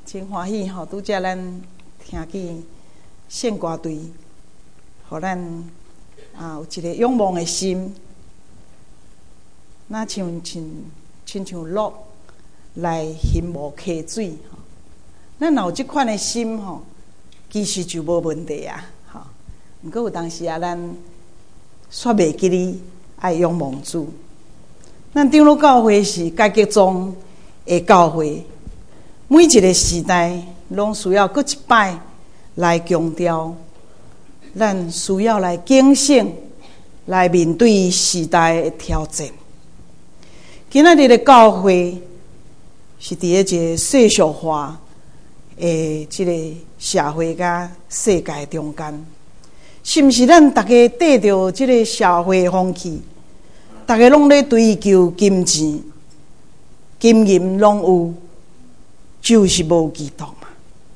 真欢喜吼！拄则咱听见献歌队，互咱有一个仰望的心，那亲像鹿来寻无溪水吼。咱若有即款的心吼，其实就无问题啊！吼，毋过有当时啊，咱煞袂记哩爱仰望主。咱长老教会是改革中的教会，每一个时代拢需要搁一摆来强调，咱需要来警醒，来面对时代的挑战。今仔日的教会是伫一个世俗化的即个社会甲世界中间，是毋是咱大家缀着即个社会风气？大家拢咧追求金钱，金银拢有，就是无基督嘛。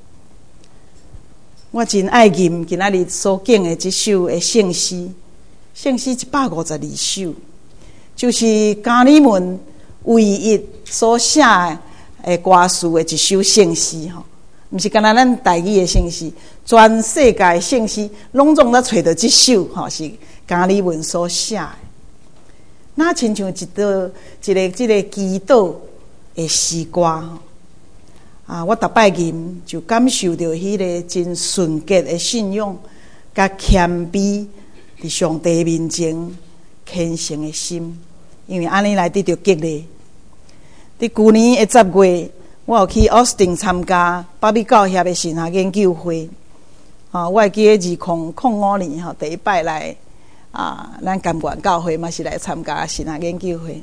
我真爱吟今仔日所敬的即首的圣诗152首，就是加里文唯一所写的歌词的一首圣诗吼，毋是干那咱台语的圣诗，全世界的圣诗拢总咧找到即首吼，是加里文所写的。那亲像一个即个祈祷的诗歌我逐摆吟就感受到迄个真纯洁的信仰，甲谦卑伫上帝面前虔诚的心，因为安尼来得到激励。伫去年的10月，我有去奥斯汀参加巴比教协的神学研究会我会记得2005年第一摆来。咱甘愿教会嘛是来参加神学研究会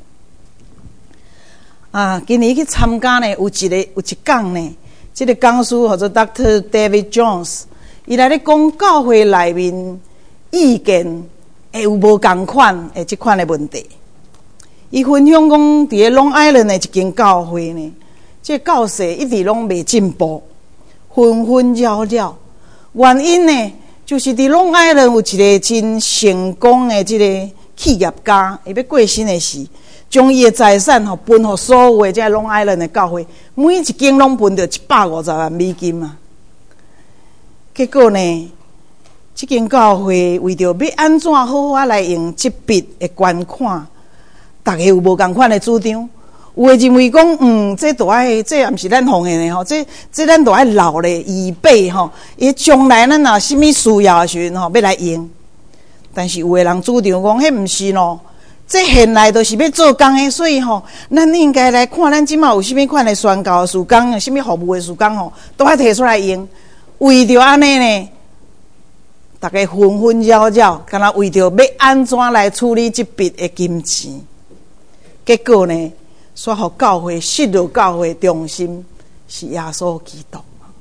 今年去参加呢，有一讲呢，这个讲师或者 Dr. David Jones， 伊来咧讲教会内面意见会有无同款的这款的问题。伊分享讲，伫咧 Long Island 的一间教会呢，这教士一直拢未进步，纷纷扰扰，原因呢？就是伫Long Island有一个真成功的即个企业家，伊要过身的时，将伊的财产分予所有的即个Long Island的教会，每一间拢分到150万美金啊！结果呢，即间教会为着要安怎好好来用这笔的捐款，大家有无共款的主张？有诶认为讲，这都爱，这也毋是咱奉献的吼，这咱都爱留咧预备吼，伊将来咱若什么需要的时阵要来用。但是有诶人主张讲，迄毋是咯，这现来都是要做工的，所以咱应该来看咱即马有啥物款的宣教的事工，啥物服务的事工都爱摕出来用。为着安尼呢，大家纷纷扰扰，敢若为着要安怎来处理这笔的金钱，结果呢？煞互教会失落，教会中心是耶稣基督。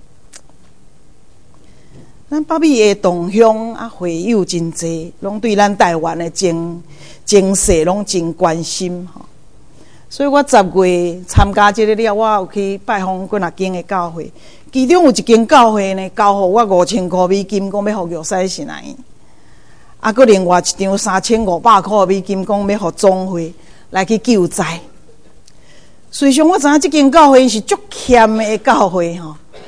咱北美的同乡会友真济，拢对咱台湾的情势拢真关心所以我10月参加这个了，我有去拜访几若间的教会，其中有一间教会呢，交互我5000块美金，讲要互玉西神来，佮另外一张3500块美金，讲要互总会来去救灾。虽然我知影这间教会是足欠的教会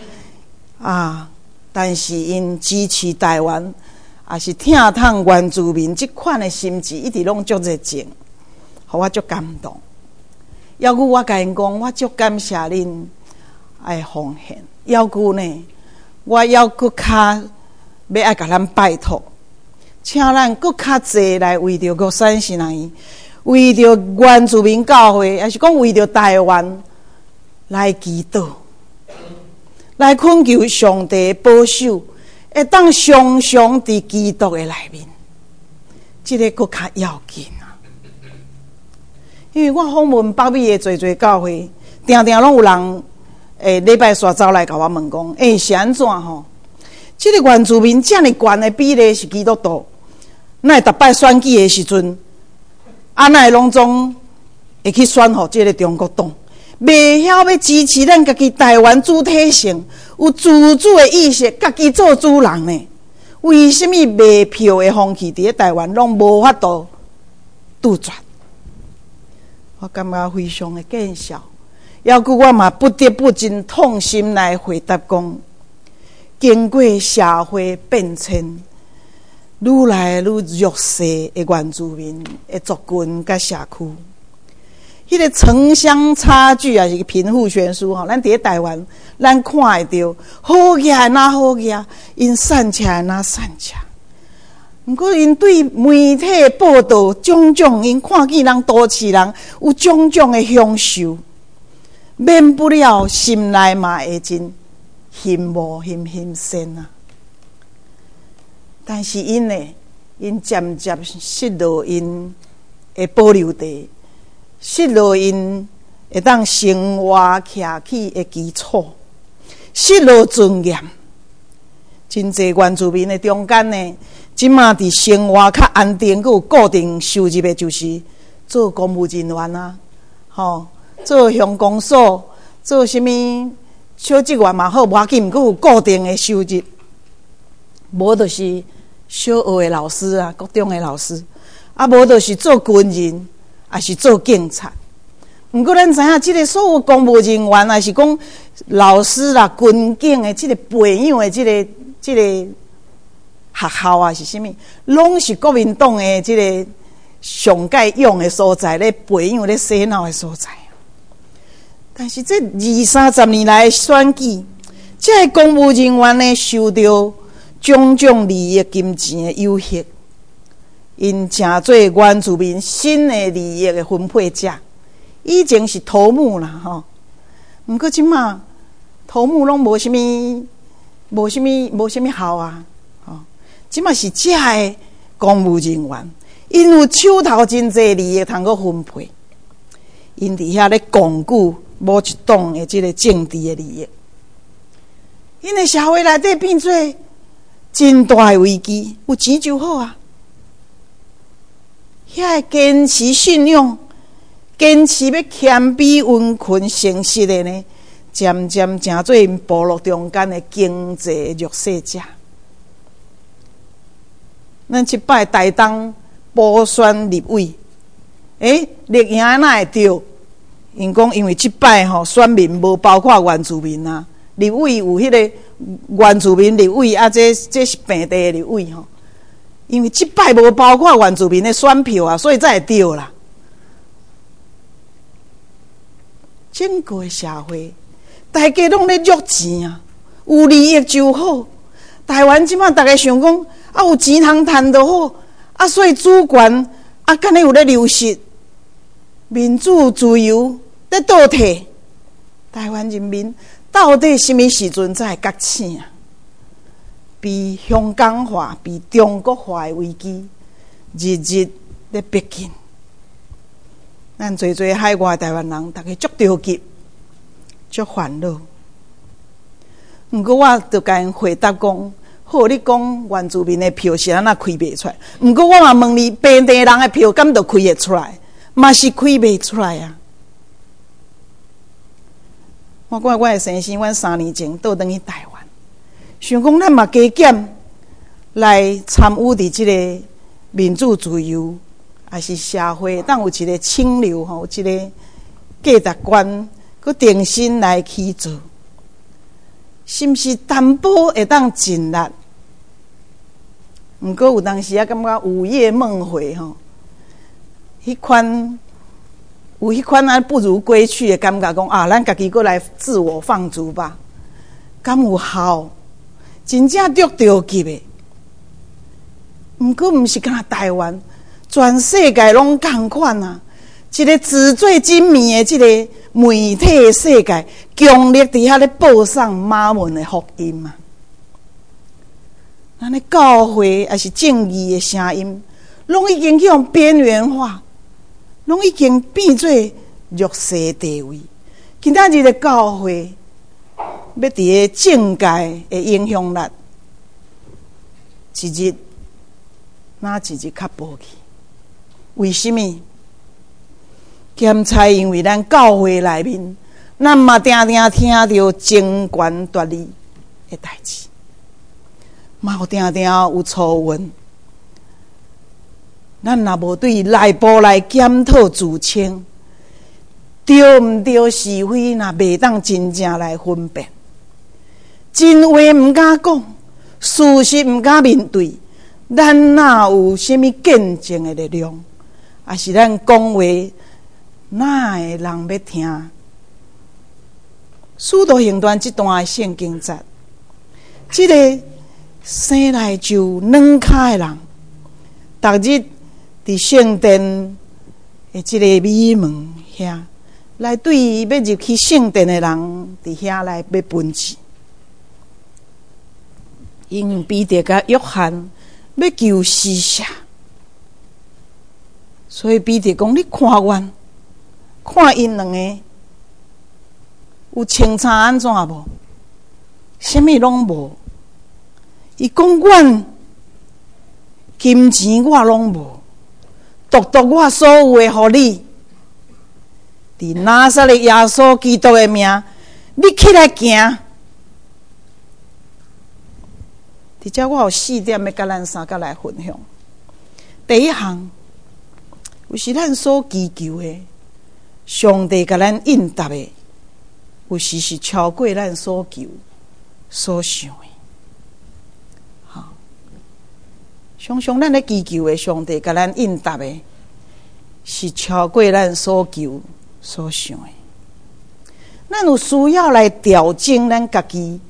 但是因支持台湾，也是疼痛原住民这款的心志，一直拢足热情，互我足感动。要求我甲因讲，我足感谢恁爱奉献。要求呢，我要搁较要爱甲咱拜托，请咱搁较济来为着国产神来。为着原住民教会，也是讲为着台湾来祈祷，来恳求上帝保守，会当常常伫基督的内面，这个更较要紧因为我访问北美的侪教会，定定拢有人礼拜三走来甲我问讲，是安怎这个原住民这么悬的比例是基督徒，那会逐摆选举的时阵？那会拢总会去选互这个中国党，袂晓要支持咱家己台湾主体性，有自主的意识，家己做主人呢？为什么卖票的风气伫咧台湾拢无法度杜绝？我感觉非常的见笑， 要故我嘛不得不真痛心来回答讲，经过社会变迁，愈来愈弱势的原住民的族群甲社区，迄个城乡差距也是贫富悬殊吼。咱伫咧台湾，咱看会到好野哪好野，因善车哪善车。毋过因对媒体报道种种，因看见人都市人有种种的享受，免不了心内嘛会真羡慕心酸啊。但是因渐渐失落因的保留地，失落因会当生活徛起的基础，失落尊严。真济原住民的中间呢，即马伫生活较安定，佮有固定收入的，就是做公务人员啊，做乡公所，做什么小职员嘛好，无要紧，佮有固定的收入。无就是小学的老师啊，国中的老师，啊，无就是做军人，也是做警察。毋过咱知影，即个所有公务人员，也是讲老师啦、军警的即个培养的即个学校啊，是啥物？拢是国民党的即个上界用的所在，咧培养咧洗脑的所在。但是这20-30年来的选举，这个公务人员呢，受到种种利益金钱的诱惑，因成做原住民新的利益的分配者。以前是头目啦，毋过即马头目拢无啥物效啊，即马是这的公务人员，因有手头真济利益通个分配，因伫遐咧巩固某一党的即个政治的利益，因的社会内底变做真大的危机。有钱就好啊，遐坚持信用、坚持要谦卑、温驯、诚实的呢，渐渐成做因部落中间的经济弱势者。咱即摆台东补选立委，立赢哪会对？因讲因为即摆选民无包括原住民啊，立委有迄个原住民立委啊，这是平地的立委因为即摆无包括原住民的选票啊，所以才会对啦。整个的社会，大家拢咧约钱啊，有利益就好。台湾即马大家想讲啊，有钱通趁就好啊，所以主权啊，敢若有咧流失，民主自由咧倒退。台湾人民到底什么时阵才会觉醒啊？被香港化、被中国化的危机日日咧逼近。咱侪海外台湾人，大家足着急、足烦恼。毋过我就甲因回答讲：好，你讲原住民的票是安那开袂出来？毋过我嘛问你，本地人的票敢就开会出来？嘛是开袂出来啊！我讲我的先生，阮3年前倒转去台湾，想讲咱嘛加减来参与伫即个民主自由，也是社会当有一个清流有一个价值观，佮定心来去做，是毋是担保会当尽力？毋过有当时啊，感觉午夜梦回迄款有迄款啊不如归去的感觉，讲啊，咱家己过来自我放逐吧，敢有效？真正得着急的。毋过毋是敢台湾，全世界拢同款啊！一个纸醉金迷的即个媒体的世界，强烈伫遐咧播送马文的福音啊！咱的教会也是正义的声音，拢已经去用边缘化，拢已经变做弱势地位。今仔日的教会要伫个政界的影响力，一日哪一日较薄去？为什么？检查因为咱教会内面，咱嘛定定听到争权夺利的代志，嘛有定定有错误。咱若无对内部来检讨自清， 对毋对是非，若袂当真正来分辨。真话毋敢讲，事实毋敢面对，咱哪有啥物见证的力量？也是咱讲话，哪会人要听？使徒行传这段圣经节，这个生来就软脚的人，逐日伫圣殿的这个美门遐，来对要入去圣殿的人伫遐来要分治。因为彼得甲约翰要求施舍，所以彼得讲：你看阮，看因两个有清差安怎无？啥物拢无。伊讲阮金钱我拢无，独我所有的互你。伫拿撒勒耶稣基督的名，你起来行。伫遮我有4点要甲咱三个来分享。第一项，有时咱所祈求的，上帝甲咱应答的，有时是超过咱所求所想的。好，常常咱咧祈求的，上帝甲咱应答的，是超过咱所求所想的。咱有需要来调整咱家己。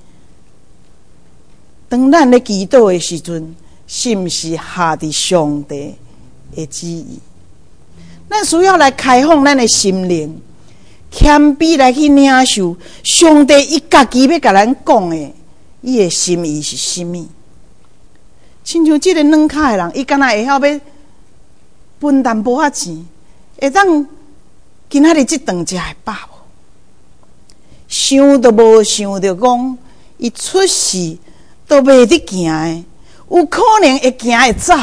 当咱咧祈祷的时阵，是毋是下伫上帝的旨意？咱需要来开放咱的心灵，谦卑来去领受上帝伊家己要甲咱讲的，伊的心意是啥物？亲像这个软脚的人，伊敢若会晓要分淡薄仔钱，会当今仔日这顿食会饱无？想都无想着讲，伊出世都袂得行的，有可能会行会走。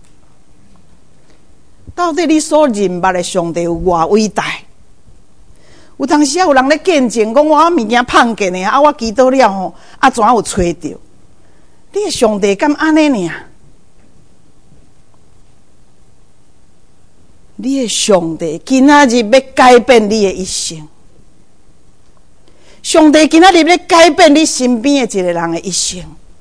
到底你所认捌的上帝有偌伟大？有当时有人咧见证讲，我物件碰见的啊，我祈祷了吼，啊怎有找着？你的上帝敢安尼尔？你的上帝今仔日要改变你的一生。上帝今仔日要改变你身边的一个人的一生。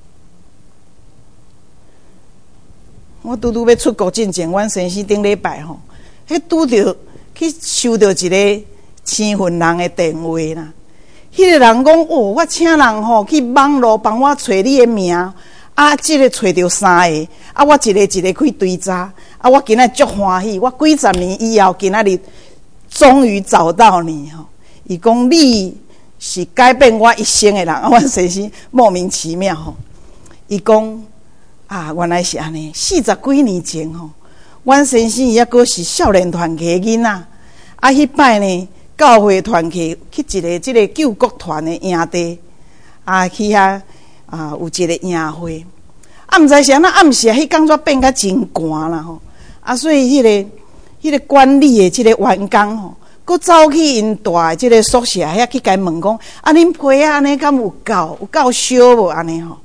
我拄要出国进前，阮先生顶礼拜吼，迄拄着去收到一个青云人的电话啦。迄个人讲：哦，我请人吼去网络帮我找你的名，啊，即个找着3个，啊，我一个一个去追查，啊，我今仔足欢喜，我几十年以后今仔日终于找到你吼。伊讲你是改变我一生的人，啊，阮先生莫名其妙吼。伊讲。啊，原来是安尼。40几年前吼，阮先生伊还阁是少年团契的囡仔，啊，迄摆呢，教会团契去一个即个救国团的营地，啊，去遐啊有一个营会，啊，毋知是安怎暗时迄工作变甲真寒啦吼，啊，所以迄个管理的即个员工吼，阁走去因住的即个宿舍遐去甲问讲，啊，恁被啊安尼敢有够烧无安尼吼？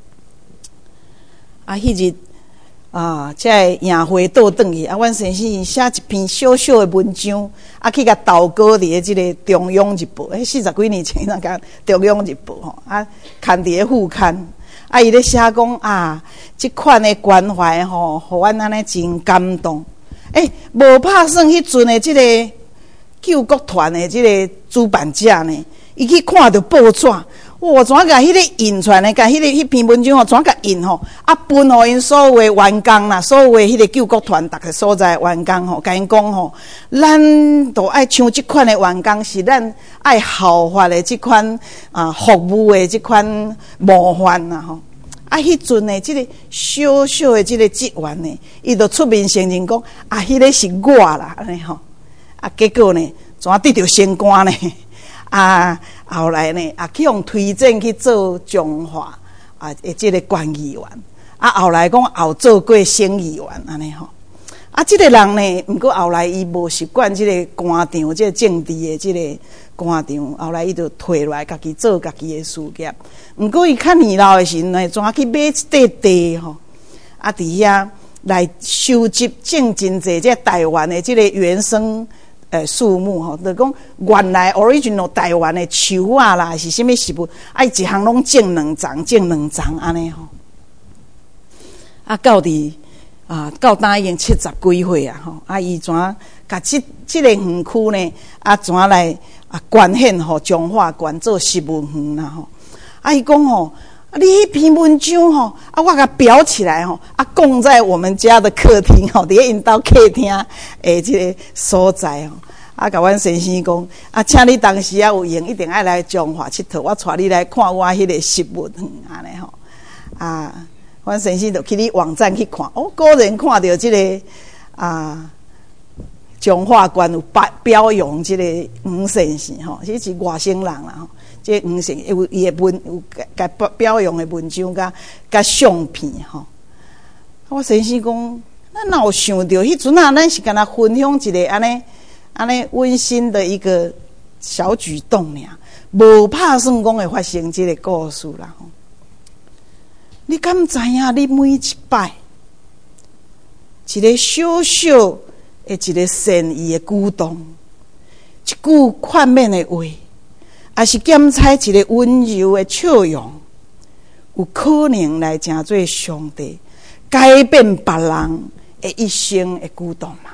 啊，迄日啊，这营会倒转去，啊，阮先生写一篇小小的文章，啊，去甲投稿伫个即个中央日报，40几年前那个中央日报吼，啊，刊伫个副刊，啊，伊咧写讲啊，即款的关怀吼，互阮安尼真感动。无拍算迄阵的即个救国团的即个主办者呢，伊去看到报纸。我怎甲迄个印出来，甲迄篇文章吼，怎甲印吼，啊，分互因所有的员工啦，所有的迄个救国团逐个所在的员工吼，甲因讲吼，咱都爱像即款的员工，是咱爱效法的即款啊服务的即款模范啦吼。啊，迄阵的即个小小的即个职员呢，伊就出面承认讲，啊，迄个是我啦，安尼吼。啊，结果呢，怎得到升官呢？啊，后来呢，啊去用推荐去做彰化啊的这个县议员，啊后来讲后做过省议员安尼吼。啊，这个人呢，毋过后来伊无习惯这个官场，这个政治的这个官场，后来伊就退落来，家己做家己的事业。毋过伊较年老的时阵呢，怎去买一块地吼，啊伫遐来收集种真济这台湾的这个原生树木吼，就讲原来 original 台湾的树啊啦，是啥物食物，爱一项拢种2丛安尼吼。啊，到呾已经70几岁啊吼，啊，伊怎甲这个园区呢？啊，怎来捐献吼中华县做食物园啦吼？啊，伊讲吼。你迄篇文章吼，啊，我甲裱起来吼，啊，供在我们家的客厅吼，伫因兜客厅即个所在吼，啊，甲阮先生讲，啊，请你当时啊有闲，一定爱来中华佚佗，我带你来看我迄个食物园安尼吼，啊，阮先生就去你网站去看，哦，果然看到即个中华县有表扬即个黄先生吼，这是外省人啦吼。这黄先生有伊的文有甲表扬的文章甲相片吼。我先生讲，咱哪有想到迄阵啊？咱是敢若分享一个安尼温馨的一个小举动尔，无拍算讲会发生这个故事啦吼。你敢知影？你每一摆一个小小的一个善意的举动，一句宽勉的话。也是检采一个温柔的笑容，有可能来成做上帝改变别人的一生的举动嘛？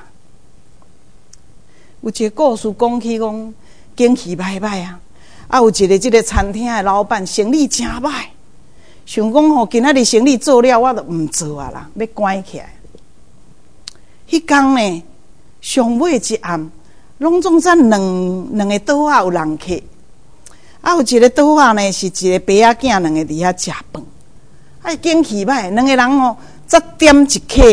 有一个故事讲起讲景气歹歹啊，有一个这个餐厅的老板生意真歹，想讲吼，今仔日生意做了，我都唔做啊啦，要关起来。迄天呢，上尾一暗，拢总在两个桌仔有人客。有一个桌仔呢，是一个爸仔囝两个伫遐食饭。景气歹，两个人吼，才点一客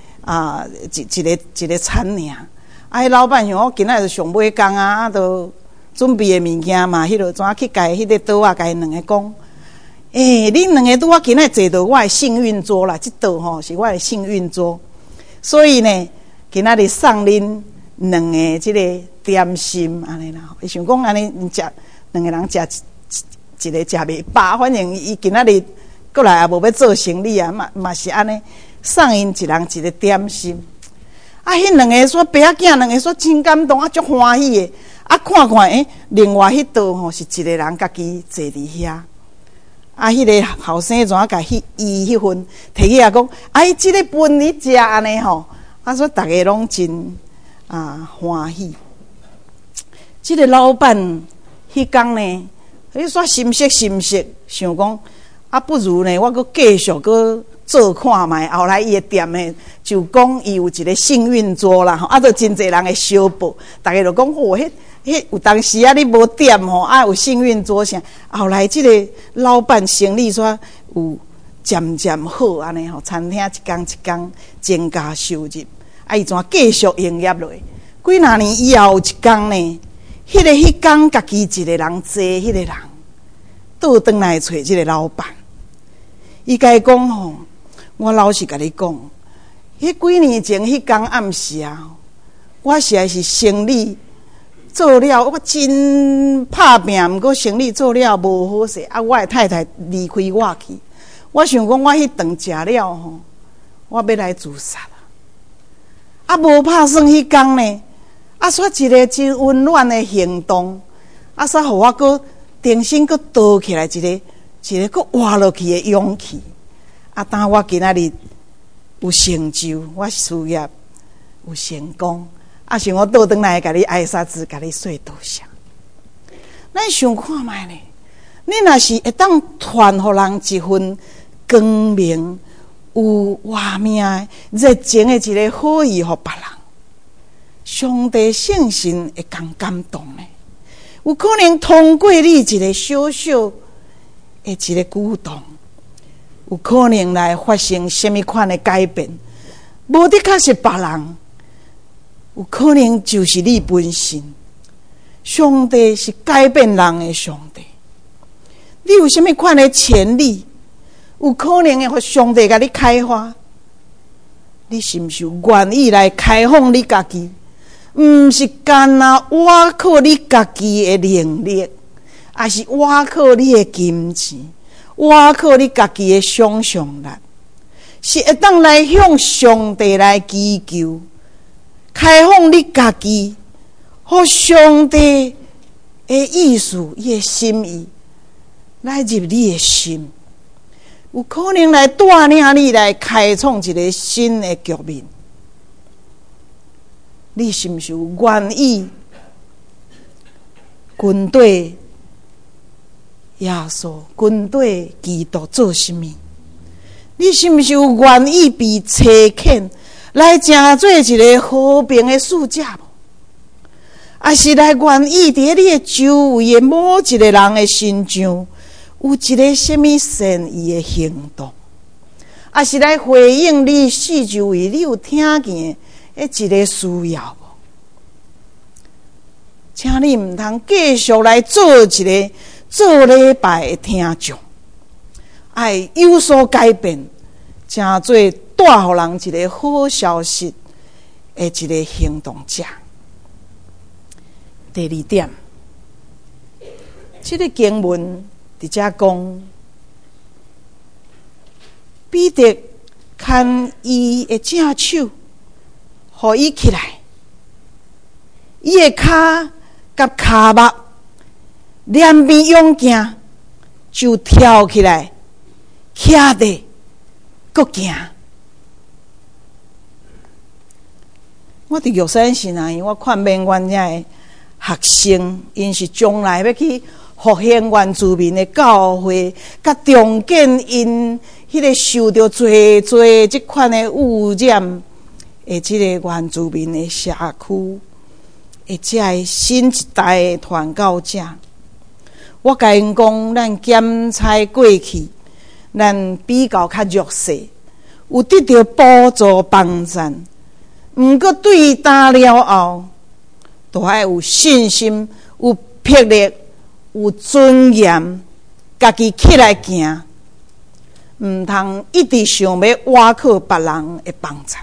一个餐尔。迄老板想，我今仔日上尾工啊，都准备的物件嘛，迄落怎去甲迄个桌仔甲因两个讲？恁两个拄啊今仔坐到我的幸运桌啦，这桌吼是我的幸运桌，所以呢，今仔日送恁两个即个点心安尼啦。伊想讲安尼食。两个人一个食袂饱，反正伊今仔日过来也无要做生意啊，嘛是安尼送因一人一个点心。迄两个说爸仔囝两个说真感动，足欢喜的。看，另外迄道吼是一个人家己坐伫遐。迄个后生怎甲伊迄份摕起来讲，伊即个分你食安尼吼。说大家拢真欢喜。即个老板。迄天呢，伊说心息，想讲不如呢，我阁继续阁做看卖。后来伊的店呢，就讲伊有一个幸运桌啦，就真侪人会小报，大家就讲迄有当时你无点吼，有幸运桌啥。后来即个老板生意说有渐渐好安尼吼，餐厅一天增加收入，伊怎继续营业落？几若年以后有一天呢？迄天，家己一个人坐，迄个人倒转来找即个老板。伊甲伊讲吼，我老实甲你讲，几年前迄天暗时啊，我实在是生意做了，我真拍拼，毋过生意做了无好势。我的太太离开我去，我想讲我迄顿食了吼，我要来自杀啦。无拍算迄天呢。煞一个真温暖的行动，煞互我阁重新阁倒起来一个阁活落去的勇气。当我今仔日有成就，我事业有成功，想我倒转来甲你挨杀子，甲你说多谢。咱想看卖呢？你若是会当传互人一份光明、有活命、热情的一个好意，互别人。上帝圣神会更感动的，有可能通过你一个小小的一个举动，有可能来发生什么款的改变。无的确是别人，有可能就是你本身。上帝是改变人的上帝。你有什么款的潜力，有可能会上帝甲你开发。你是不是愿意来开放你家己？毋是干那挖靠你家己的能力，也是挖靠你的金钱，挖靠你家己的想象力，是会当来向上帝来祈求，开放你家己， 互上帝的意思、伊的心意来入你的心，有可能来带领你来开创一个新的局面。你是毋是有愿意军队耶稣、军队基督做什么？你是毋是有愿意被差遣来成做一个和平的使者无？还是来愿意伫你的周围的某一个人的身上有一个什么善意的行动？还是来回应你四周围你有听见的一个需要无？请你毋通继续来做一个做礼拜的听众，爱有所改变，成做带予人一个好消息的一个行动者。第二点，这个经文伫遮讲，彼得牵伊的正手，互伊起来，伊的骹甲骹目两边勇行，就跳起来，徛地，搁行。我伫玉山神啊，我看免阮遐的学生，因是将来要去复兴原住民的教会，甲重建因迄个受到侪即款的污染的即个原住民的社区，或者的新一代的传教者。我甲因讲，咱检采过去，咱比较较弱势，有得到补助帮衬，毋过对担了后，都爱有信心、有魄力、有尊严，家己起来行，毋通一直想要倚靠别人的帮衬。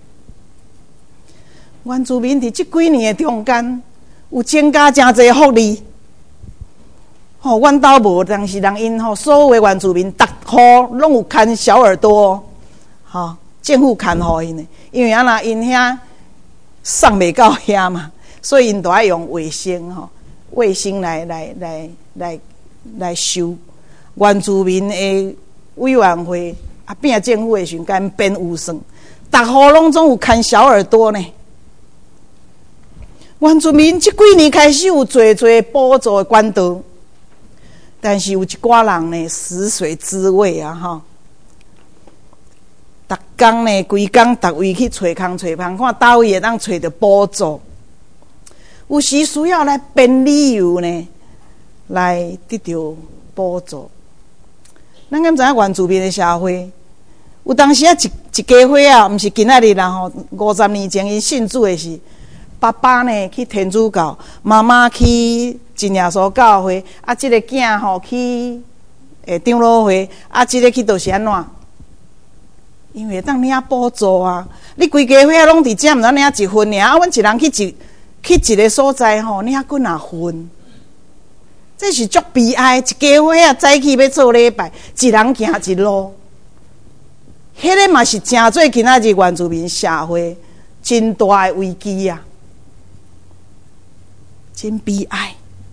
原住民伫即几年的中间，有增加真侪福利。阮兜无，但是人因所有的原住民，逐户拢有牵小耳朵，政府牵互因的，因为因遐送袂到遐嘛。所以因都爱用卫星卫星来收原住民的委员会变政府的时间编预算，逐户拢总有牵小耳朵呢。原住民这几年开始有侪补助的管道，但是有一寡人呢食髓知味啊逐工呢规工逐位去找工找饭，看倒位会当找到补助。有时需要来编理由呢，来得到补助。咱敢知影原住民的社会，有当时一家伙毋是今仔日啦50年前因信主的是，爸爸呢去天主教，妈妈去真耶稣教会，这个囝去长老会，这个去倒是安怎？因为当领补助啊，你规家伙拢伫遮，毋通领一份尔，阮一人去一个所在领几若份，这是足悲哀。一家伙早起要做礼拜，一人行一路，迄个嘛是真做今仔日原住民社会真大的危机啊，真悲哀。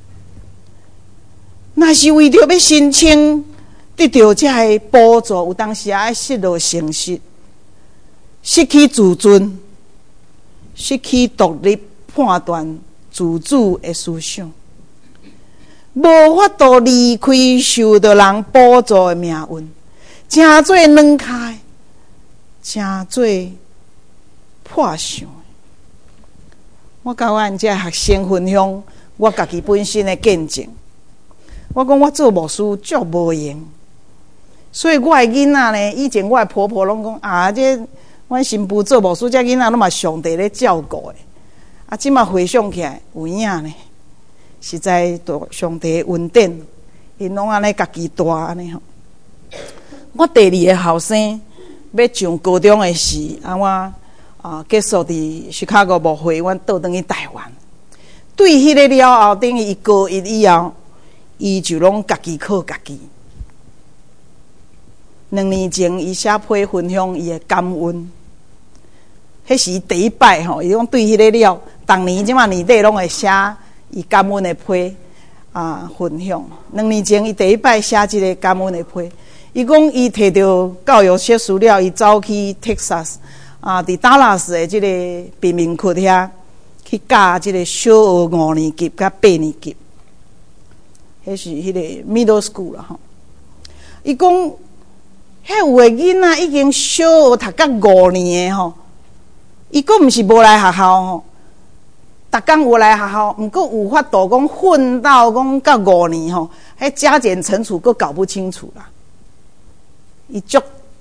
若是为着要申请得到这个补助，有当时爱失落诚实，失去自尊，失去独立判断自主的思想，无法度离开受到人补助的命运，真做软脚，真做破相。我甲阮这学生分享我家己本身的见证。我讲我做牧师足无用，所以我的囡仔呢，以前我的婆婆拢讲这阮新妇做牧师，这囡仔拢嘛上帝咧照顾的。即马回想起来有影呢，实在上帝的恩典，因拢安尼家己大安尼我第二个后生要上高中的时，我结束伫芝加哥牧会，阮倒转去台湾。对迄个了后，等于伊高一以后，伊就拢家己靠家己。2年前，伊写批分享伊的感恩。迄是第一摆伊讲对迄个了， 逐年即马年底拢会写伊感恩的批分享。2年前伊第一摆写即个感恩的批，伊讲伊摕到教育硕士了，伊走去 Texas 伫达拉斯的即个贫民窟遐去教即个小学5年级甲8年级，迄是迄个 middle school 啦吼。伊讲迄有的囡仔已经小学读到5年的吼，伊佫毋是无来学校吼，逐工有来学校，毋过有法度讲混到讲到5年吼，迄加减乘除佫搞不清楚啦。伊足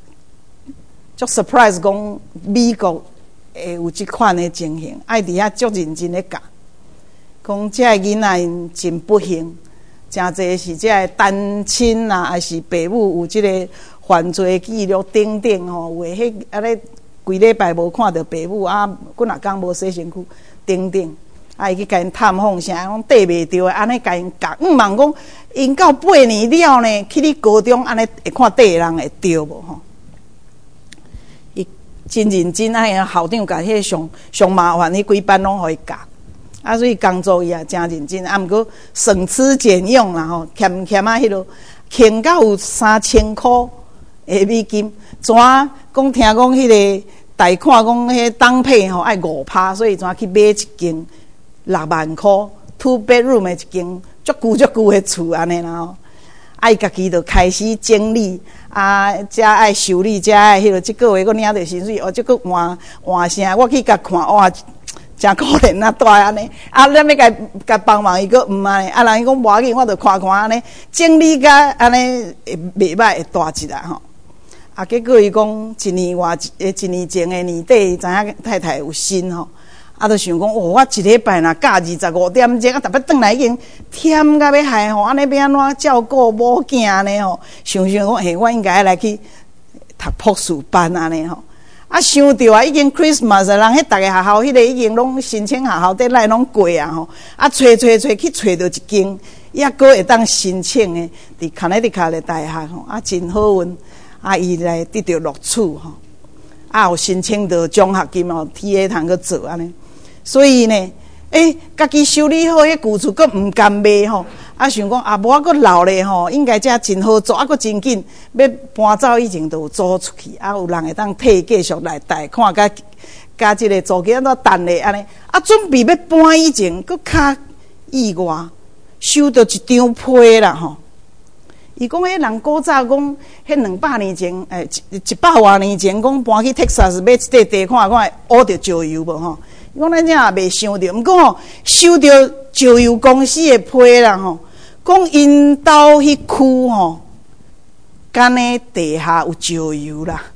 surprise 讲美国会有即款的情形，爱伫遐足认真咧教，讲遮个囡仔因真不幸，真侪是遮个单亲啊，还是爸母有即个犯罪记录等等吼，有诶迄安尼规礼拜无看到爸母几若工无洗身躯等等，伊去甲因探访啥，讲缀袂着，安尼甲因教，问讲因到8年了呢，去你高中安尼会看缀人会着无吼？伊真认真，校长甲迄上麻烦，迄几班拢互伊教，所以工作伊也真认真，毋过省吃俭用啦吼，欠迄落，欠到有3000块的美金，怎讲听讲迄个贷款讲迄当配吼爱5%，所以怎去买一间6万块 2 bedroom 的一间足久的厝安尼啦吼，伊家己就开始整理遮爱修理，遮爱迄落，即个月佫领着薪水，即个换声，我去甲看，哇，真可怜啊，大安尼，咱要甲帮忙伊佫毋安尼，人伊讲无要紧，我着看安尼，整理甲安尼袂歹，会大一啦吼。结果伊讲1年前的年底，知影太太有新吼，就想讲，我一礼拜若教25点钟，逐摆转来已经忝甲要害吼，安尼要安怎照顾某囝呢吼？想讲，我应该来去读博士班安尼吼。想到已经 Christmas 人迄逐个学校迄个已经拢申请学校得来拢过吼，找去找到一间，抑佫会当申请的，伫 Connecticut 的大学吼，真好运。伊来得到录取吼，有申请到奖学金哦，TA 通去做安尼。所以呢，家己修理好迄旧厝，佫毋甘卖吼。想讲无我佫老咧吼，应该遮真好做，佫真紧要搬走以前就有租出去，有人会当替继续来贷款，甲即个租金怎等咧安尼。准备要搬以前，佫较意外收到一张批啦吼。伊讲，迄人古早讲，迄200年前，100多年前讲搬去 Texas 买一块地看会挖着石油无吼？伊讲咱遮也未想着，毋过吼收到石油公司的批啦吼，讲因兜迄区吼，敢呢地下有石油啦。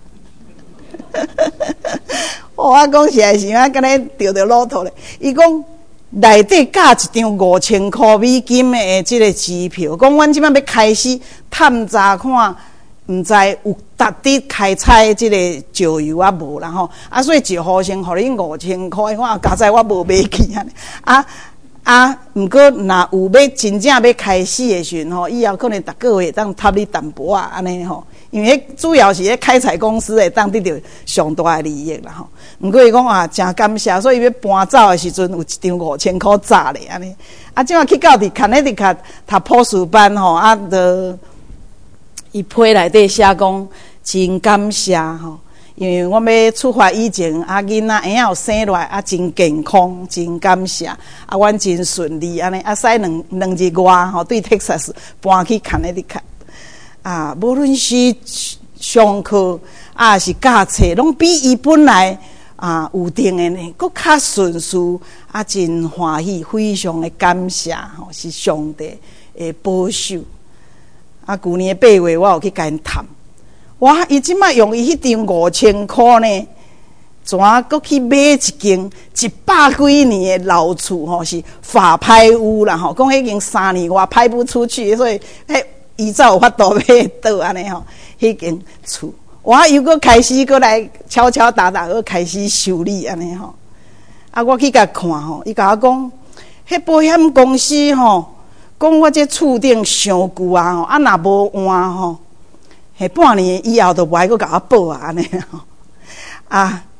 我讲实在是敢呢钓着骆驼咧。伊讲。内底加一张5000块美金的即个支票，讲阮即摆要开始探查看，毋知有值得开采即个石油无啦吼，所以一户先互恁5000块，我加在我无买起毋过若有要真正要开始的时阵吼，以后可能逐个月当插你淡薄安尼吼，因为主要是开采公司会当得到上大的利益啦吼。毋过伊讲真感谢，所以要搬走的时阵有一张5000块炸咧安尼。即马去到伫 Connecticut 读博士班吼，就伊批内底写讲真感谢吼。因为我要出发以前，囡仔婴仔有生落来，真健康，真感谢。阮真顺利安尼，使两日外吼，对 Texas 搬去 Connecticut。无论是上课是教册，拢比伊本来有定的呢，佫较顺遂，真欢喜，非常的感谢吼，是上帝的保守。旧年8月，我有去甲因谈。哇！伊即摆用伊迄张5000块呢，怎佫去买一间100几年的老厝吼，是法拍屋啦吼，讲迄间3年外拍不出去，所以伊才有法度买倒安尼吼，迄间厝。哇！又佫开始佫来敲敲打打，佫开始修理安尼吼。我去甲看吼，伊甲我讲，迄保险公司吼，讲我这厝顶伤久吼，若无换吼。半年以后就无爱阁甲我报安尼吼，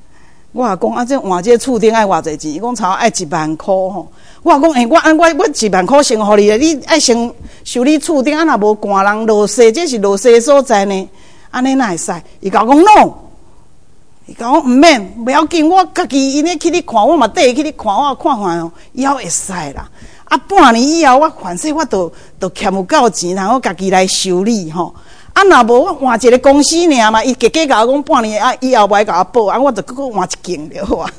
我也讲这换这厝顶爱偌济钱？伊讲差爱10000块吼。我讲我10000块先互你，你爱先修理厝顶，若无寒人落雪，这是落雪所在呢，安尼哪会使？伊甲我讲 no， 伊甲我毋免，不要紧，我家己因咧去你看，我嘛缀去你看，我看看哦，以后会使啦。半年以后，我反正我都欠有够钱，然后家己来修理吼。若无我换一个公司尔嘛，伊加甲我讲半年以后袂甲我报，我就搁换一间就好啊。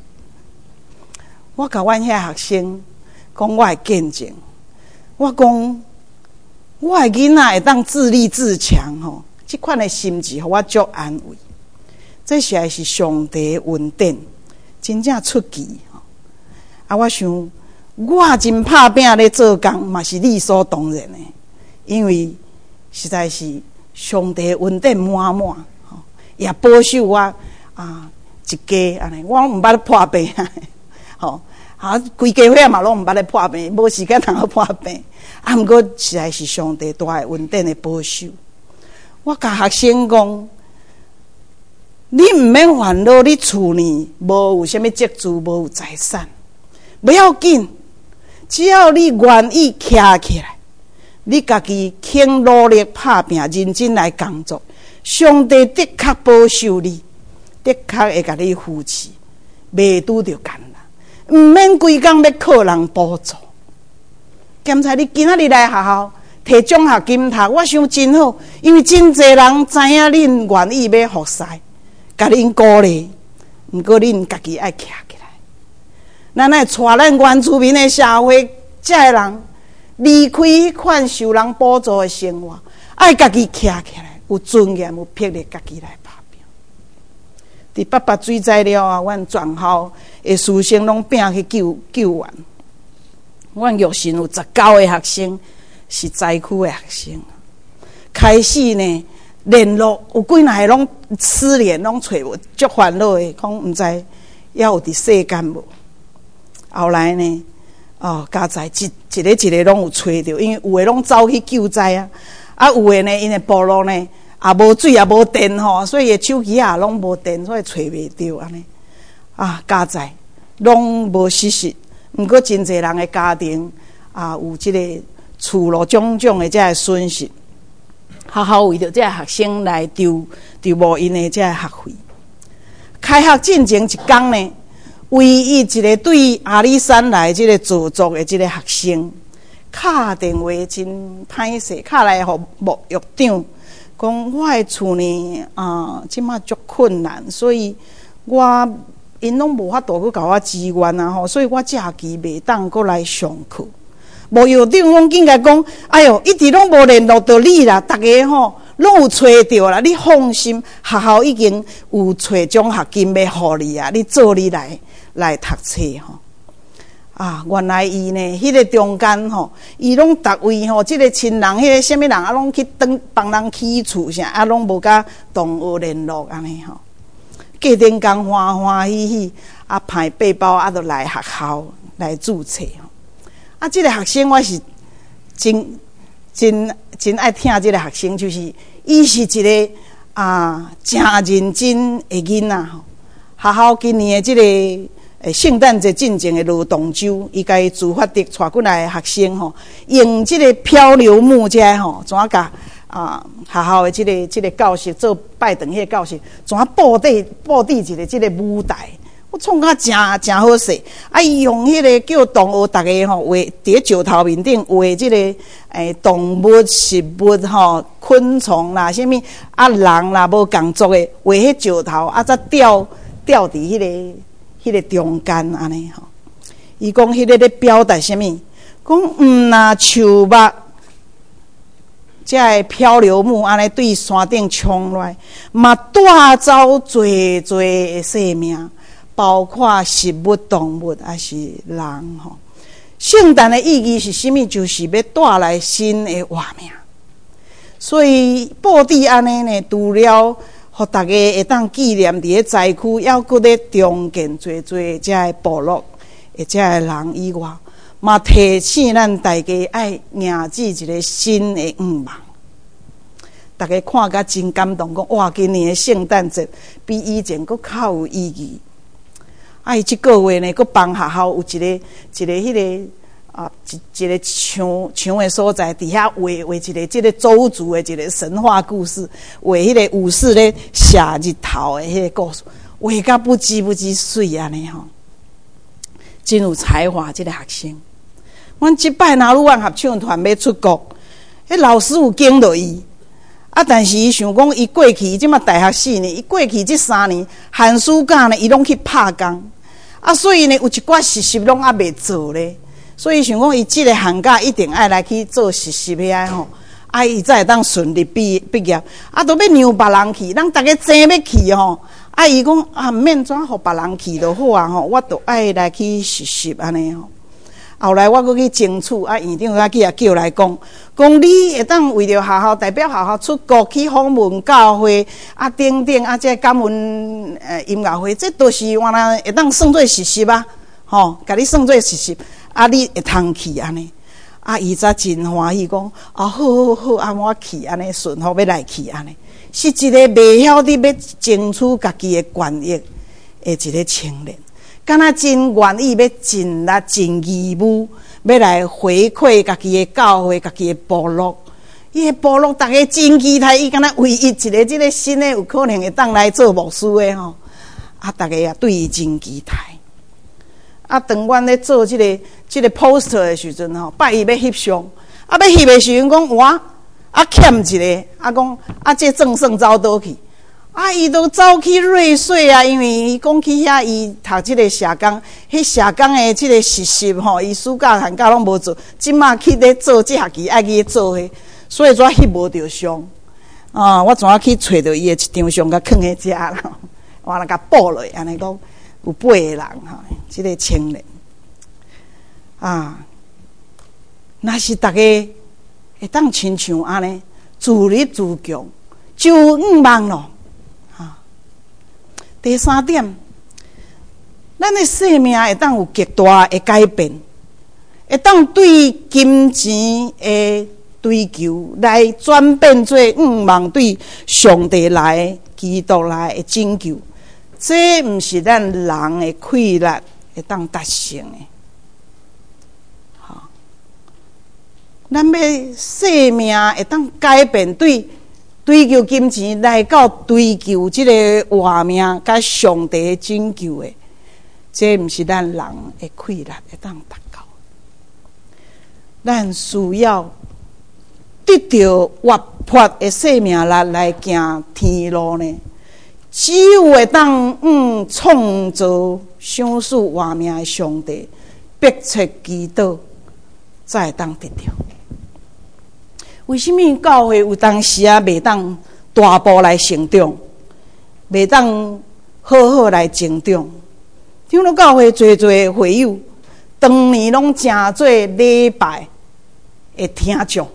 我甲阮遐学生讲，我会见证，我讲我的囡仔会当自立自强吼，即款的心志，互我足安慰。这实在是上帝恩典，真正出奇吼。我想我真拍拼咧做工，嘛是理所当然的，因为实在是上帝恩典满满吼，也保守我一家安尼，我拢毋捌咧破病吼。规家伙嘛拢毋捌咧破病，无时间通破病。毋过实在是上帝大的恩典的保守。我甲学生讲，你毋免烦恼，你厝呢无有啥物积蓄，无有财产，不要紧，只要你愿意徛起来，你家己肯努力拍拼，认真来工作，上帝的确保守你，的确会甲你扶持，袂拄着艰难。毋免规工要靠人补助，兼且你今仔日来学校摕奖学金读，我想真好，因为真侪人知影恁愿意要服侍，甲恁鼓励，毋过恁家己爱徛起来。咱爱带咱原住民的社会，遮个人离开迄款受人补助的生活，爱家己徛起来，有尊严，有魄力，家己来。伫八八水灾了啊，阮全校的师生拢拼去救援。阮育成有19个学生是灾区的学生，开始呢联络有几若个拢失联，拢找无，足烦恼的，讲毋知还有伫世间无。后来呢，加在一个拢有找着，因为有的拢走去救灾啊，有的呢因的部落呢。也无水也无电吼，所以手机也拢无电，所以找袂着安尼。加在拢无实实，毋过真侪人的家庭有即个厝路种种的遮个损失，学校为着遮个学生来筹募因的遮个学费。开学进前一天呢，唯一一个对阿里山来即个自作的即个学生，敲电话真歹势，敲来互牧育长。讲我的厝呢即马足困难，所以因拢无法度去甲我支援吼，所以我假期袂当过来上课。牧育长拢紧甲讲，哎哟，一直拢无联络到你啦，大家吼拢有找着啦，你放心，学校已经有找奖学金要互你啊，你做你来读册吼。原来伊呢，迄个中间吼，伊拢逐位吼，即个亲人，迄个什么人拢去帮人起厝啥，拢无甲同学联络安尼吼。过顶工欢欢喜喜，派背包就来学校来注册吼。即个学生我是真爱听即个学生，就是伊是一个真认真的囡仔吼。学校今年的即个。圣诞节进前的劳动周，伊甲伊自发地带过来的学生吼，用即个漂流木遮吼，怎啊甲学校的即个教室做拜堂迄个教室，怎啊布置一个即个舞台，我创甲真好势。伊用迄个叫同学大家吼画伫石头面顶画即个动物、食物吼、昆虫啦，啥物人啦，无工作的画迄石头，再吊伫迄个中间安尼吼，伊讲迄个咧表达啥物？讲若树木，遮个漂流木安尼对山顶冲来，嘛带走侪的生命，包括食物、动物还是人吼。圣诞的意义是啥物？就是要带来新的活命。所以布置安尼呢，除了互大家会当纪念伫咧灾区，还搁咧重建侪遮个部落遮个人以外，嘛提醒咱大家爱迎接一个新的愿望。大家看甲真感动，讲哇，今年的圣诞节比以前搁较有意义。 伊即个月呢，佫帮学校有一个迄个一个墙的所在，伫遐画一个即个周族的一个神话故事，画迄个武士咧射日头的迄个故事，画甲不知水安尼吼，真有才华即个学生。阮即摆拿鲁湾合唱团要出国，迄老师有经落伊。但是伊想讲，伊过去，伊即马大学4年，伊过去这3年寒暑假呢，伊拢去拍工，所以呢，有一寡实习拢还未做咧，所以想讲，伊即个寒假一定爱来去做实习遐吼，伊才会当顺利毕业，都要让别人去，咱大家争要去吼，伊讲毋免怎互别人去就好啊吼，我都爱来去实习安尼吼。后来我佫去争取，院长也叫来讲你会当为着学校代表学校出国去访问教会等等这感恩音乐会，这都是原来会当算做实习啊，吼，甲你算做实习，你会通去安尼，伊才真欢喜讲好，我去安尼顺好要来去安尼，是一个袂晓得要争取家己的权益的一个青年。敢若真愿意要尽力、尽义务，要来回馈家己的教会、家己的部落。伊的部落大家真期待，伊敢若唯一一个即个新的有可能会当来做牧师的吼。大家也对伊真期待。当阮咧做即个 poster 的时阵吼，拜伊要翕相，要翕的时阵讲哇，欠一个，讲这正算走倒去。伊都走去瑞穗因为伊讲去遐伊读即个社工，迄社工的即个实习吼，伊暑假寒假拢无做，即马去咧做即学期爱去做迄，所以怎翕无着相我怎去找着伊的一张相，甲囥喺遮啦，我来甲补落，安尼讲有8个人即个青年若是大家会当亲像安尼自立自强，就5万咯。第3点，咱的生命会当有极大的改变，会当对金钱的追求来转变做5万对上帝来、基督来的拯救，这毋是咱人的快乐会当达成的。咱要生命会当改变对。追求金钱来到追求这个活命，甲上帝拯救的，这毋是咱人的快乐会当达到。咱需要得到活泼的生命力来行天路呢？只有会当创造赏赐活命的上帝，逼切基督，才会当得到。为什么教会有当时袂当大步来成长，袂当好来成长？听到教会侪会友，当年拢真做礼拜的听众。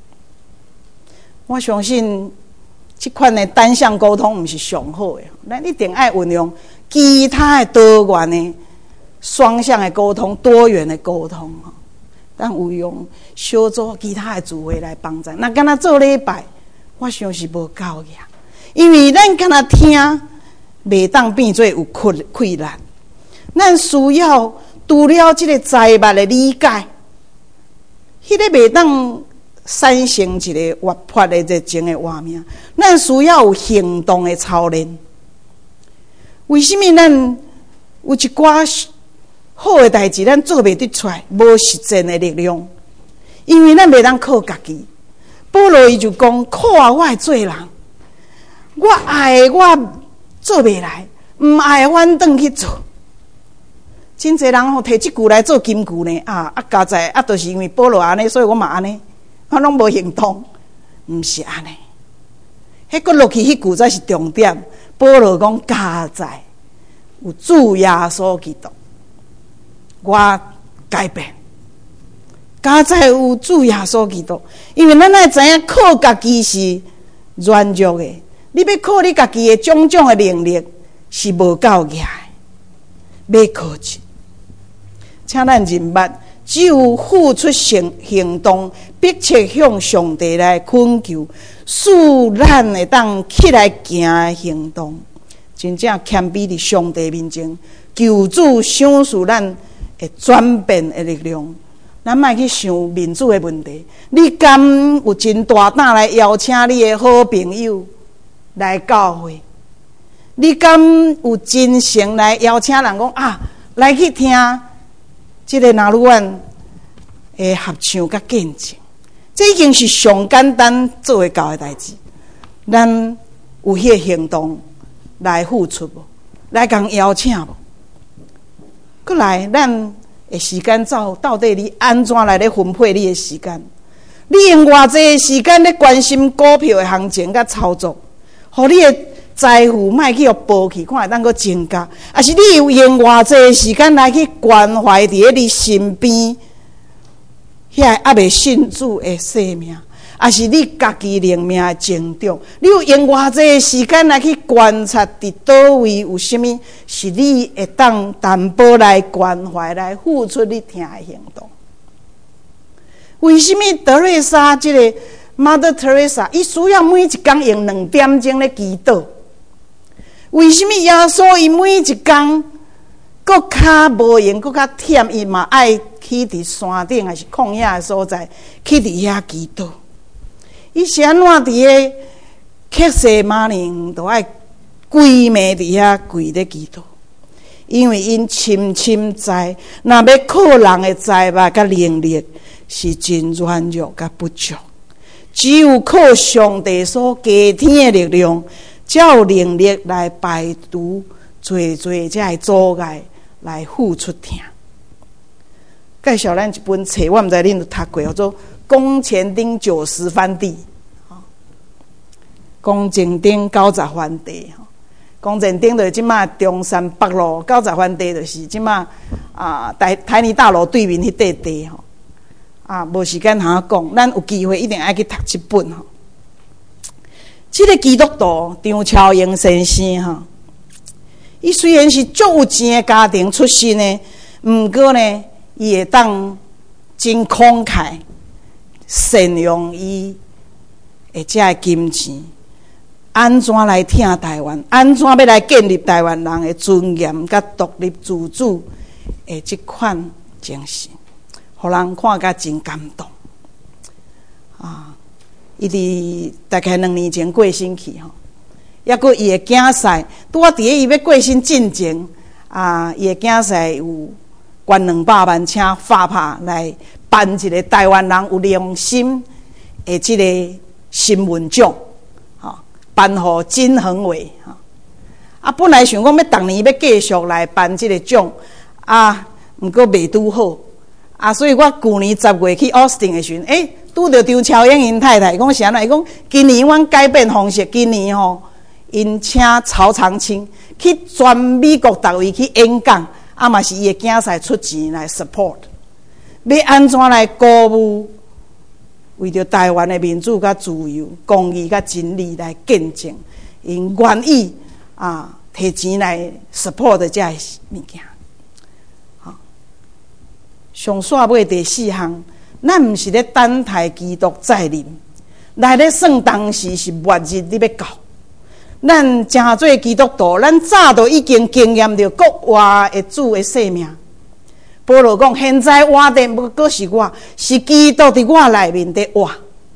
我相信这款的单向沟通毋是上好的，咱一定爱运用其他的多元的双向的沟通、多元的沟通。咱有用小组其他的聚会来帮助，那敢若做礼拜，我想是无够个，因为咱敢若听，袂当变做有困难。咱需要除了这个财物的理解，迄个袂当产生一个活泼的热情的画面。咱需要有行动的操练。为什么咱有一寡好的代志，咱做袂得出来，无实践的力量，因为咱袂当靠家己。保罗伊就讲：靠我会做人，我爱的我做袂来，唔爱的反转去做。真侪人摕即句来做金句呢，加在就是因为保罗安尼，所以我嘛安尼，我拢无行动，毋是安尼。迄个落去迄句才是重点。保罗讲：加在有主耶稣基督。我改变，加在有主耶稣基督，因为咱爱知影靠家己是软弱的，你要靠你家己的种种的能力是无够个，要靠一。请咱认捌，只有付出行动，迫切向上帝来恳求，使咱会当起来行的行动，真正谦卑伫上帝面前。 救主赏赐咱会转变的力量。咱莫去想民主的问题。你敢有真大胆来邀请你的好朋友来教会？你敢有真诚来邀请人讲啊，来去听这个拿鲁湾的合唱甲见证？这已经是上简单做会到的代志。咱有迄个行动来付出无？来共邀请无？过来，咱的时间到底你安怎来咧分配你的时间？你用偌济时间咧关心股票的行情甲操作，互你的财富莫去互剥去，看会当阁增加。还是你有用偌济时间来去关怀伫咧你身边遐个还未信主的生命？还是你家己灵命的成长？你有用偌济时间来去观察伫倒位有啥物是你会当担保来关怀、来付出你听的行动？为什么德瑞莎这个 Mother Teresa 伊需要每一天用2点钟咧祈祷？为什么耶稣伊每一天搁较无闲，搁较忝，伊嘛爱去伫山顶还是旷野的所在去伫遐祈祷？伊是安怎伫个克西马尼都爱规暝伫遐跪咧祈祷？因为因深深知，若要靠人的财物甲能力是真软弱甲不足，只有靠上帝所加添的力量，才有能力来排除最这的阻碍，来付出听。介绍咱一本册，我毋知恁有读过，叫做《宫前町90番地》。宫前町90番地，宫前町就是即马中山北路90番地，就是即马台泥大楼对面迄块地吼。无时间通讲，咱有机会一定爱去读一本吼。这个基督徒张超英先生吼，伊虽然是足有钱的家庭出身的，毋过呢，伊会当真慷慨，善用伊的这个金钱，安怎来挺台湾？安怎要来建立台湾人的尊严甲独立自主的这款精神？互人看甲真感动伊伫大概2年前过身去吼，抑阁伊的囝婿，拄啊伫咧伊要过身进前伊的囝婿有捐200万，请发拍来颁一个台湾人有良心的即个新闻奖，颁互金恒伟本来想讲要逐年要继续来颁即个奖毋过未拄好。所以我去年10月去 Austin 的时阵，拄着张超英因太太讲是安怎？伊讲今年阮改变方式，今年因请曹长青去全美国逐位去演讲，嘛是伊的囝婿出钱来 support， 要安怎来鼓舞，为着台湾的民主甲自由、公义甲真理来见证，因愿意摕钱来 support 这些物件。上煞尾第4项，咱毋是咧等待基督再临，来咧算当时是末日你要到。咱诚做基督徒，咱早都已经经验着国外的主的生命。保罗讲，现在活的不过是我，是基督伫我内面的活。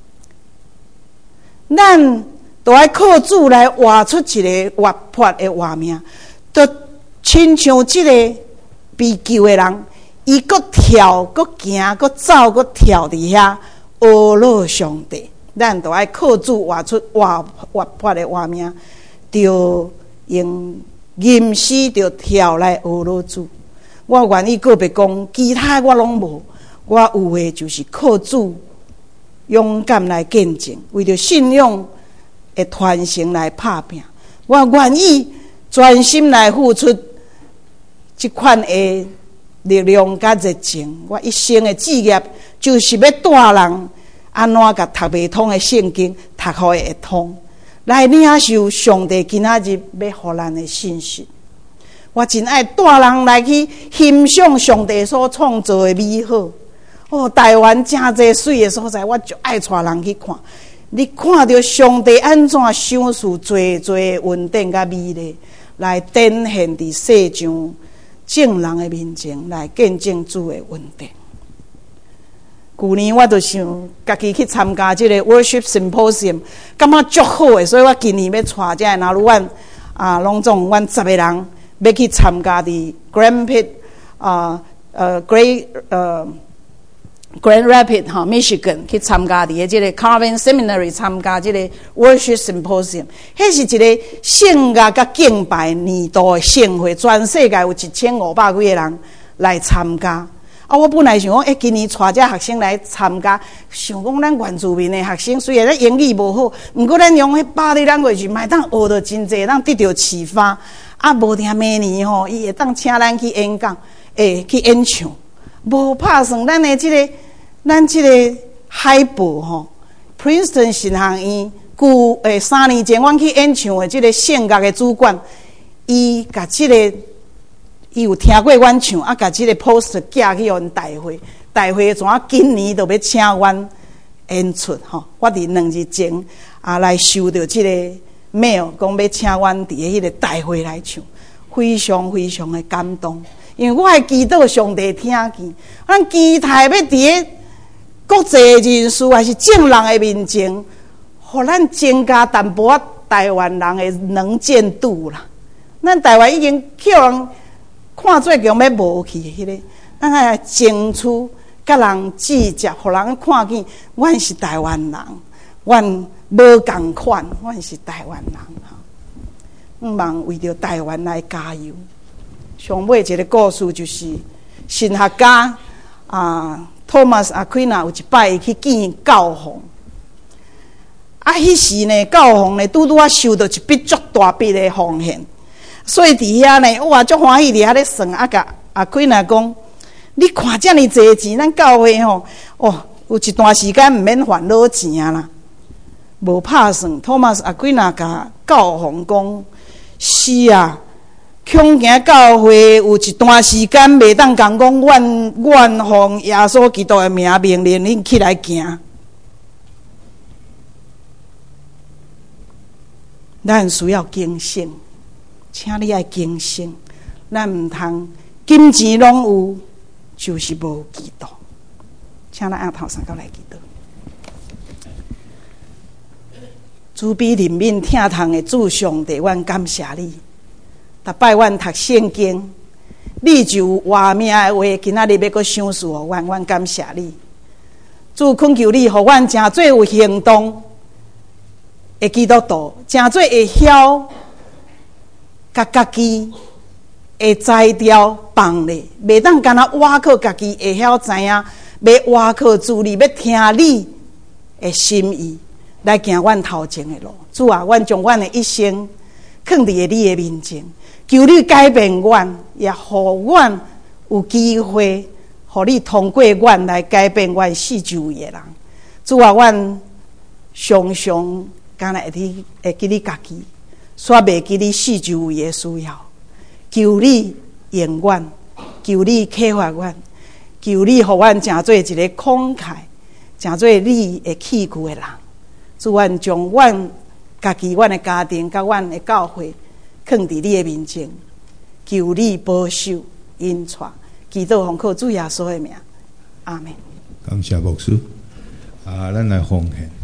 咱都要靠主来活出一个活泼的活命，就亲像这个被救的人。伊搁跳、搁行、搁走、搁跳伫遐阿罗上帝，咱都爱靠主活出活泼的活命，就用吟诗就跳来阿罗主。我愿意个别讲，其他我拢无，我有的就是靠主勇敢来见证，为着信仰的传承来拍拼。我愿意专心来付出这款的力量甲热情，我一生的志业就是要带人安怎甲读袂通的圣经读好会通，来领受上帝今仔日要予咱的信息。我真爱带人来去欣赏上帝所创造的美好。台湾真侪水的所在，我就爱带人去看。你看到上帝安怎赏赐最最稳定甲美丽，来展现伫世上众人的面前来见证主的恩典。去年我就想家己去参加这个 worship symposium， 感觉足好的，所以我今年要带这哪如阮拢总阮10个人要去参加伫 Grand Rapids Michigan 去参加伫这个 Calvin Seminary 参加这个 worship symposium， 迄是一个圣乐甲敬拜年度的盛会，全世界有1500几个人来参加。我本来想讲，今年带这学生来参加，想讲咱原住民的学生虽然咱英语无好，不过咱用迄body language嘛，当学到真济，当得到启发。无定明年伊会当请咱去演讲，去演唱。无拍算咱这个海报Princeton 神学院3年前阮去演唱的这个圣乐的主管，伊甲伊有听过阮唱，甲这个 post 寄去阮大会怎今年就要请阮演出我伫2日前来收到这个 mail， 讲要请阮伫迄个大会来唱，非常非常的感动。因为我还祈祷上帝听见，咱期待要伫个国际人士还是众人的面前，互咱增加淡薄仔台湾人的能见度啦。咱台湾已经叫人看做强要无去迄个，咱爱争取甲人直接，互人看见，阮是台湾人，阮无共款，阮是台湾人望为着台湾来加油。上尾一个故事就是神学家Thomas Aquinas 有一摆伊去见教皇，迄时呢教皇呢拄收到一笔足大笔的奉献，所以伫遐呢哇足欢喜伫遐咧算，甲Aquinas讲，你看遮尔济钱，咱教会有一段时间毋免烦恼钱啊啦。无拍算 ，Thomas Aquinas 甲教皇讲，是啊。恐惊教会有一段时间袂当讲阮奉耶稣基督的名命令恁起来行。咱需要警醒，请你爱警醒，咱毋通金钱拢有，就是无基督。请咱按头三角来祈祷。慈悲怜悯疼痛的主上帝，阮感谢你。逐摆阮读圣经，你就有活命的话，今仔日要阁赏赐互阮感谢你。主恳求你，互阮诚做有行动的基督徒，诚做会晓甲家己会摘掉放咧，袂当干那挖靠家己会晓知影，要挖靠主你，要听你的心意来行阮头前的路。主啊，阮将阮的一生放伫你的面前。求你改变阮，也互阮有机会，互你通过阮来改变阮四周围的人。主啊，阮常常敢若会记你家己，煞袂记你四周围的需要。求你用阮，求你启发阮，求你互阮诚做一个慷慨，诚做你的器具的人。主，阮将阮家己、阮的家庭、甲阮的教会。放伫你的面前，求你保守、引带，祈祷奉靠主耶稣的名，阿门。 感谢牧师咱来奉献。